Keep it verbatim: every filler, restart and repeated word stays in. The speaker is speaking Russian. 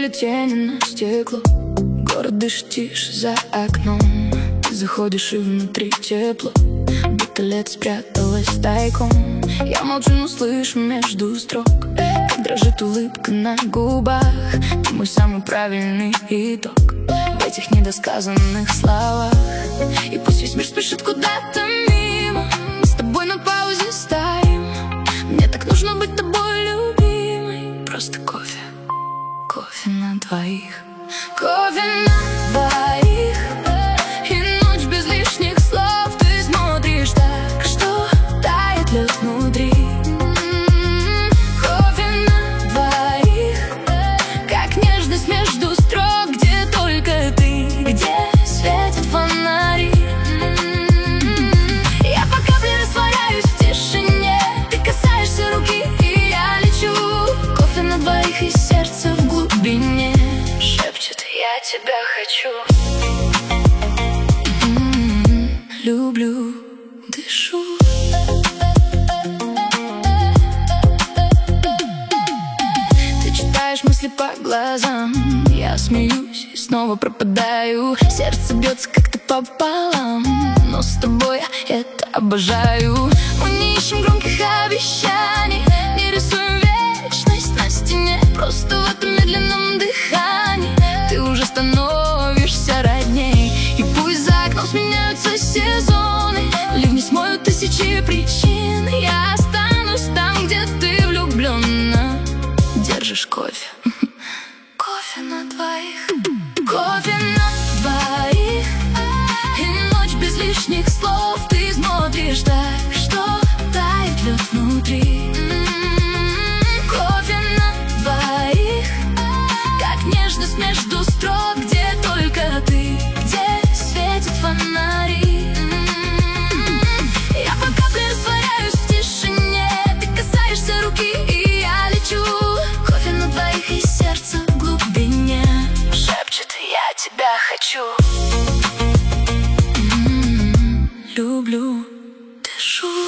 две тени на стекло. Город дышит тише за окном. Ты заходишь и внутри тепло, будто лет спряталась тайком. Я молчу, но слышу между строк, как дрожит улыбка на губах. Ты мой самый правильный итог в этих недосказанных словах. И пусть весь мир спешит куда-то мимо, мы с тобой на паузе стоим. Мне так нужно быть тобой, любимой. Просто кофе, кофе на двоих. Кофе на двоих. И ночь без лишних слов. Ты смотришь так, что тает лед внутри. Кофе на двоих, как нежность между строк, где только ты, где светят фонари. Я по капле растворяюсь в тишине. Ты касаешься руки, и я лечу. Кофе на двоих, и сердце в глубине шепчет: я тебя хочу. М-м-м, люблю, дышу. Ты читаешь мысли по глазам. Я смеюсь и снова пропадаю. Сердце бьется как-то пополам, но с тобой я это обожаю. Мы не ищем громких обещаний, не рисуем вечность на стене. Просто в этом медленном дыхании ты уже становишься родней. И пусть за окном сменяются сезоны, ливни смоют тысячи причин, я останусь там, где ты влюблена. Держишь кофе, кофе на двоих. Кофе на двоих. И ночь без лишних слов. Ты смотришь так, что тает лед внутри. Кофе на двоих, как нежность между строк, где только ты, где светят фонари. Я по капле растворяюсь в тишине. Ты касаешься руки, и я лечу. Кофе на двоих, и сердце в глубине шепчет: я тебя хочу. М-м-м, люблю, дышу.